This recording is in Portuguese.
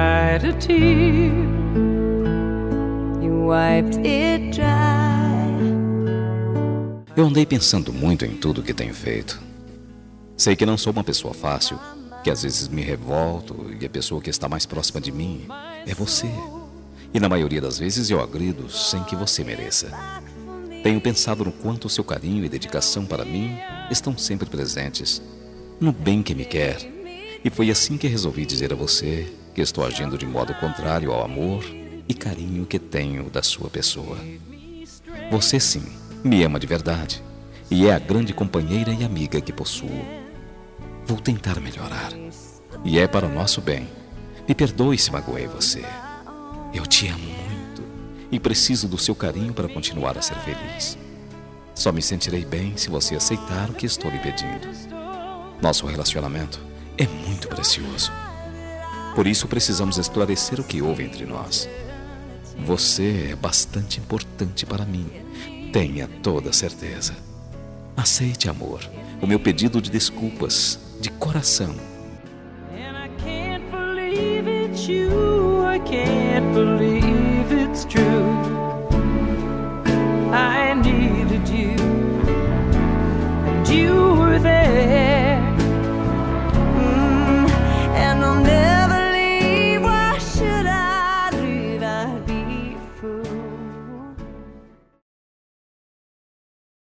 cried a tear, you wiped it dry. Eu andei pensando muito em tudo que tenho feito. Sei que não sou uma pessoa fácil, que às vezes me revolto e a pessoa que está mais próxima de mim é você. E na maioria das vezes eu agrido sem que você mereça. Tenho pensado no quanto o seu carinho e dedicação para mim estão sempre presentes, no bem que me quer. E foi assim que resolvi dizer a você que estou agindo de modo contrário ao amor e carinho que tenho da sua pessoa. Você sim, me ama de verdade e é a grande companheira e amiga que possuo. Vou tentar melhorar e é para o nosso bem. Me perdoe se magoei você. Eu te amo muito e preciso do seu carinho para continuar a ser feliz. Só me sentirei bem se você aceitar o que estou lhe pedindo. Nosso relacionamento é muito precioso. Por isso precisamos esclarecer o que houve entre nós. Você é bastante importante para mim. Tenha toda certeza. Aceite, amor, o meu pedido de desculpas, de coração. And I can't believe it's you, I can't believe it's true. I needed you, and you were there.